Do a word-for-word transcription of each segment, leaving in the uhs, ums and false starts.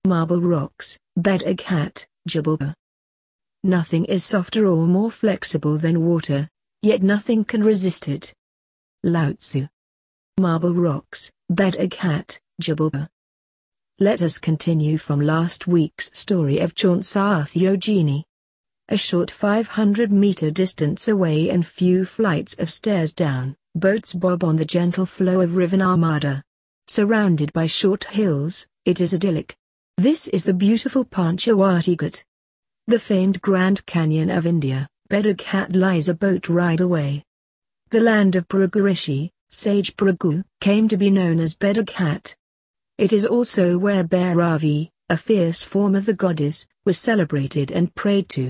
Marble rocks, Bedaghat, Jabalpur. Nothing is softer or more flexible than water, yet nothing can resist it. Lao Tzu. Marble rocks, Bedaghat, Jabalpur. Let us continue from last week's story of Chaunceyogini. A short five hundred meter distance away and few flights of stairs down, boats bob on the gentle flow of river Narmada. Surrounded by short hills, it is idyllic. This is the beautiful Panchavati Ghat. The famed Grand Canyon of India, Bedaghat lies a boat ride away. The land of Bhrigu Rishi, sage Bhrigu, came to be known as Bedaghat. It is also where Bhairavi, a fierce form of the goddess, was celebrated and prayed to.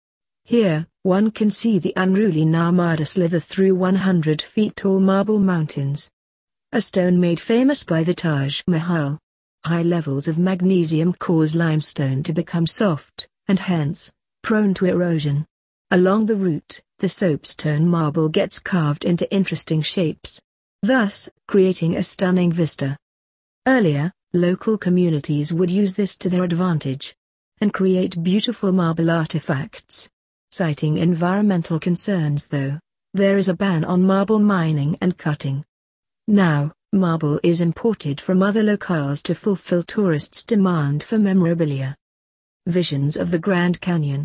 Here, one can see the unruly Narmada slither through one hundred feet tall marble mountains. A stone made famous by the Taj Mahal. High levels of magnesium cause limestone to become soft, and hence, prone to erosion. Along the route, the soapstone marble gets carved into interesting shapes, thus, creating a stunning vista. Earlier, local communities would use this to their advantage, and create beautiful marble artifacts. Citing environmental concerns though, there is a ban on marble mining and cutting. Now, marble is imported from other locales to fulfill tourists' demand for memorabilia. Visions of the Grand Canyon.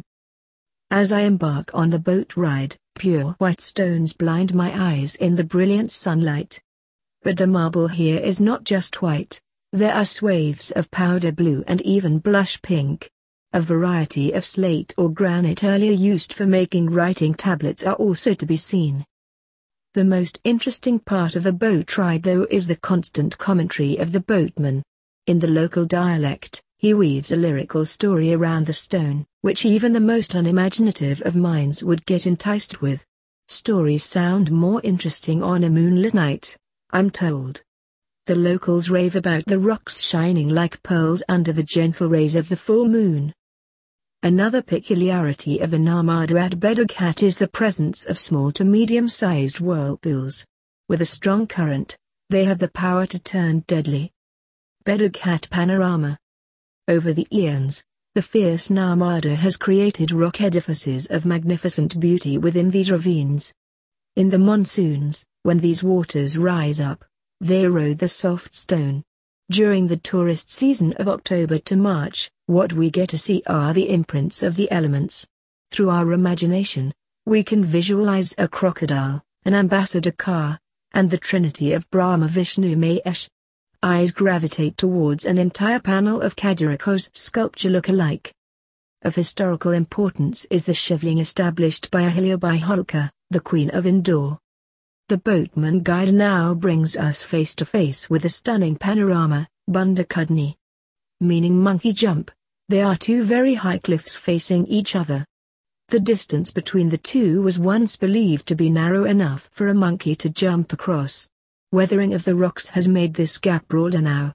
As I embark on the boat ride, pure white stones blind my eyes in the brilliant sunlight. But the marble here is not just white, there are swathes of powder blue and even blush pink. A variety of slate or granite earlier used for making writing tablets are also to be seen. The most interesting part of a boat ride though is the constant commentary of the boatman. In the local dialect, he weaves a lyrical story around the stone, which even the most unimaginative of minds would get enticed with. Stories sound more interesting on a moonlit night, I'm told. The locals rave about the rocks shining like pearls under the gentle rays of the full moon. Another peculiarity of the Narmada at Bedaghat is the presence of small to medium-sized whirlpools. With a strong current, they have the power to turn deadly. Bedaghat Panorama. Over the eons, the fierce Narmada has created rock edifices of magnificent beauty within these ravines. In the monsoons, when these waters rise up, they erode the soft stone. During the tourist season of October to March, what we get to see are the imprints of the elements. Through our imagination, we can visualize a crocodile, an ambassador car, and the trinity of Brahma Vishnu Mahesh. Eyes gravitate towards an entire panel of Khajuraho's sculpture look-alike. Of historical importance is the shivling established by Ahilyabai Holkar, the Queen of Indore. The boatman guide now brings us face to face with a stunning panorama, Bundakudni. Meaning monkey jump. They are two very high cliffs facing each other. The distance between the two was once believed to be narrow enough for a monkey to jump across. Weathering of the rocks has made this gap broader now.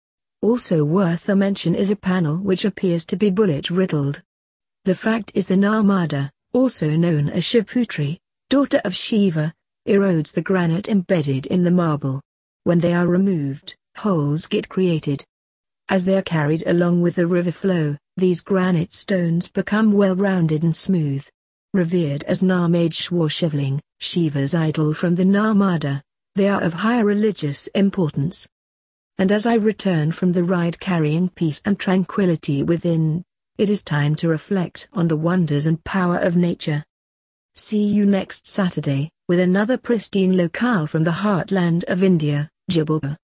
Also worth a mention is a panel which appears to be bullet-riddled. The fact is the Narmada, also known as Shivputri, daughter of Shiva, erodes the granite embedded in the marble. When they are removed, holes get created. As they are carried along with the river flow, these granite stones become well-rounded and smooth. Revered as Narmadeshwar Shivling, Shiva's idol from the Narmada, they are of higher religious importance. And as I return from the ride carrying peace and tranquility within, it is time to reflect on the wonders and power of nature. See you next Saturday, with another pristine locale from the heartland of India, Jabalpur.